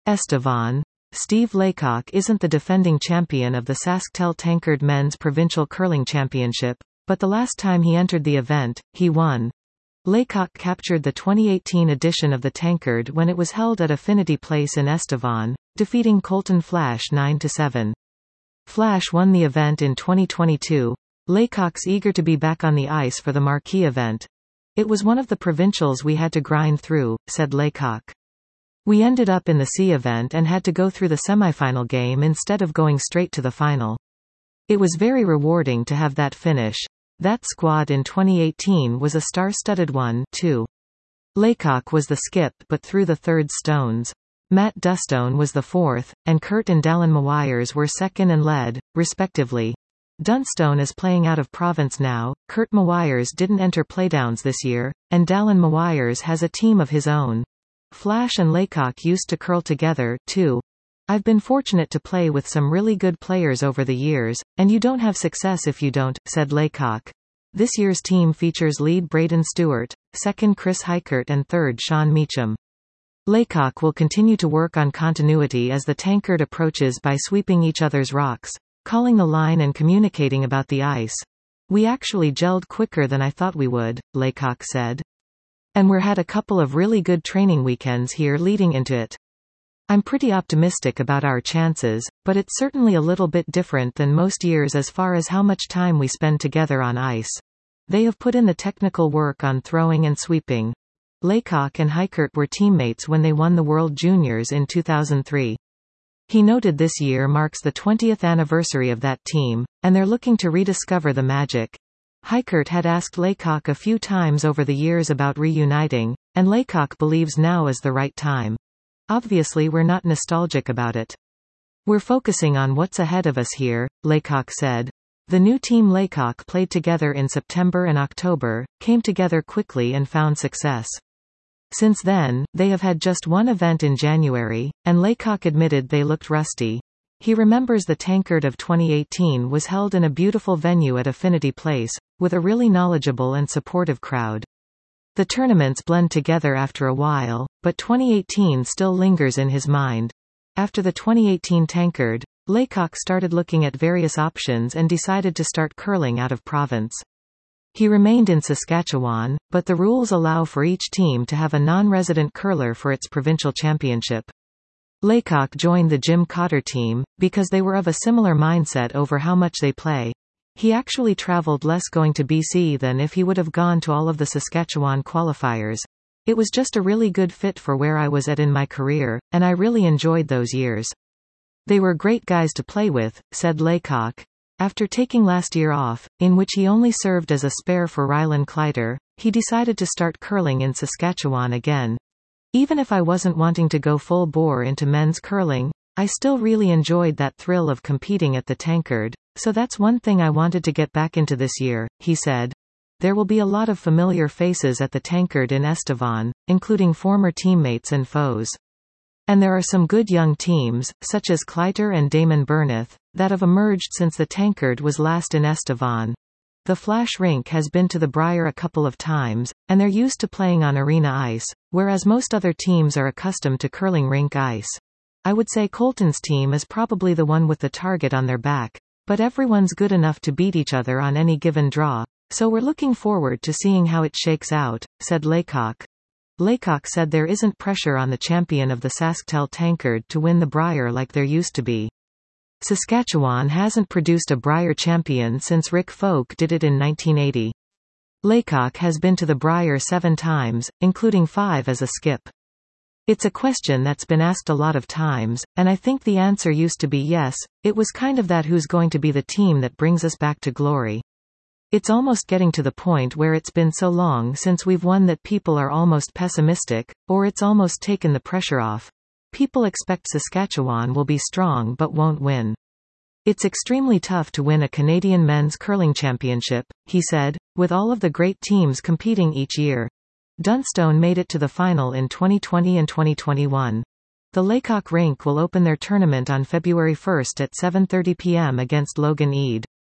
Estevan. Steve Laycock isn't the defending champion of the SaskTel Tankard Men's Provincial Curling Championship, but the last time he entered the event, he won. Laycock captured the 2018 edition of the Tankard when it was held at Affinity Place in Estevan, defeating Colton Flash 9-7. Flash won the event in 2022. Laycock's eager to be back on the ice for the marquee event. "It was one of the provincials we had to grind through," said Laycock. "We ended up in the C event and had to go through the semifinal game instead of going straight to the final. It was very rewarding to have that finish. That squad in 2018 was a star-studded one, too." Laycock was the skip but threw the third stones. Matt Dustone was the fourth, and Kurt and Dallin Mawires were second and lead, respectively. Dunstone is playing out of province now. Kurt Mawires didn't enter playdowns this year, and Dallin Mawires has a team of his own. Flash and Laycock used to curl together, too. "I've been fortunate to play with some really good players over the years, and you don't have success if you don't," said Laycock. This year's team features lead Braden Stewart, second Chris Heikert and third Sean Meacham. Laycock will continue to work on continuity as the Tankard approaches by sweeping each other's rocks, calling the line and communicating about the ice. "We actually gelled quicker than I thought we would," Laycock said. "And we're had a couple of really good training weekends here leading into it. I'm pretty optimistic about our chances, but it's certainly a little bit different than most years as far as how much time we spend together on ice. They have put in the technical work on throwing and sweeping." Laycock and Heikert were teammates when they won the World Juniors in 2003. He noted this year marks the 20th anniversary of that team, and they're looking to rediscover the magic. Heikert had asked Laycock a few times over the years about reuniting, and Laycock believes now is the right time. "Obviously we're not nostalgic about it. We're focusing on what's ahead of us here," Laycock said. The new team Laycock played together in September and October, came together quickly and found success. Since then, they have had just one event in January, and Laycock admitted they looked rusty. He remembers the Tankard of 2018 was held in a beautiful venue at Affinity Place, with a really knowledgeable and supportive crowd. The tournaments blend together after a while, but 2018 still lingers in his mind. After the 2018 Tankard, Laycock started looking at various options and decided to start curling out of province. He remained in Saskatchewan, but the rules allow for each team to have a non-resident curler for its provincial championship. Laycock joined the Jim Cotter team, because they were of a similar mindset over how much they play. He actually traveled less going to BC than if he would have gone to all of the Saskatchewan qualifiers. "It was just a really good fit for where I was at in my career, and I really enjoyed those years. They were great guys to play with," said Laycock. After taking last year off, in which he only served as a spare for Rylan Kleiter, he decided to start curling in Saskatchewan again. "Even if I wasn't wanting to go full bore into men's curling, I still really enjoyed that thrill of competing at the Tankard, so that's one thing I wanted to get back into this year," he said. There will be a lot of familiar faces at the Tankard in Estevan, including former teammates and foes. And there are some good young teams, such as Kleiter and Damon Burneth, that have emerged since the Tankard was last in Estevan. The Flash rink has been to the Brier a couple of times, and they're used to playing on arena ice, whereas most other teams are accustomed to curling rink ice. I would say Colton's team is probably the one with the target on their back, but everyone's good enough to beat each other on any given draw, so we're looking forward to seeing how it shakes out, said Laycock. Laycock said there isn't pressure on the champion of the SaskTel Tankard to win the Brier like there used to be. Saskatchewan hasn't produced a Brier champion since Rick Folk did it in 1980. Laycock has been to the Brier 7 times, including 5 as a skip. It's a question that's been asked a lot of times, and I think the answer used to be yes, it was kind of that who's going to be the team that brings us back to glory. It's almost getting to the point where it's been so long since we've won that people are almost pessimistic, or it's almost taken the pressure off. People expect Saskatchewan will be strong but won't win. It's extremely tough to win a Canadian men's curling championship, he said, with all of the great teams competing each year. Dunstone made it to the final in 2020 and 2021. The Laycock rink will open their tournament on February 1 at 7:30 p.m. against Logan Eade.